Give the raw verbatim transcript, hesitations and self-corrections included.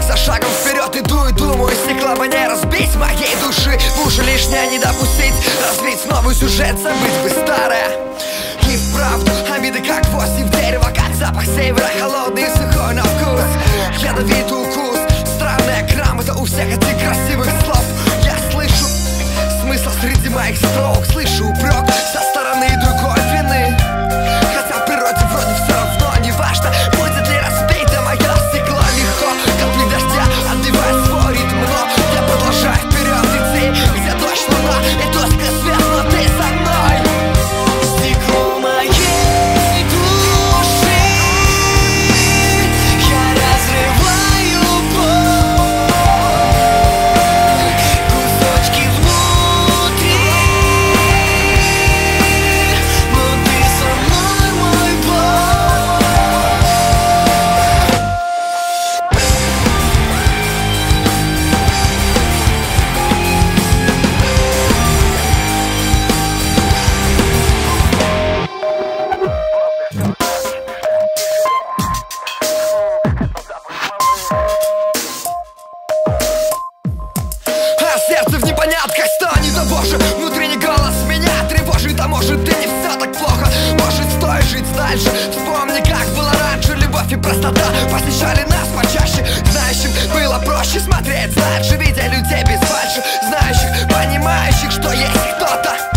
за шагом вперед иду и думаю, стекла бы не разбить моей души, в уши лишнее не допустить, развить новый сюжет, забыть бы старое. И вправду обиды как гвозди в дерево, как запах севера, холодный и сухой на вкус, ядовитый укус, странная грамота у всех этих красивых слов. Я слышу смысл среди моих строк, слышу упрек со стороны другой вины, хотя в природе вроде все равно не важно, будет ли разбито мое стекло легко. Капли дождя отбивает свой ритм, но я продолжаю вперед идти, где дождь, луна и тоска свет, но ты со мной. Стекло моей души я разрываю боль, кусочки внутри, но ты со мной, мой бог. А сердце в непонятках станет, о боже, внутренний голос меня тревожит. А может и не все так плохо, может стоит жить дальше. Вспомни, как было раньше, любовь и простота посещали нас почаще. Знающим было проще смотреть дальше, видя людей без фальши, знающих, понимающих, что есть кто-то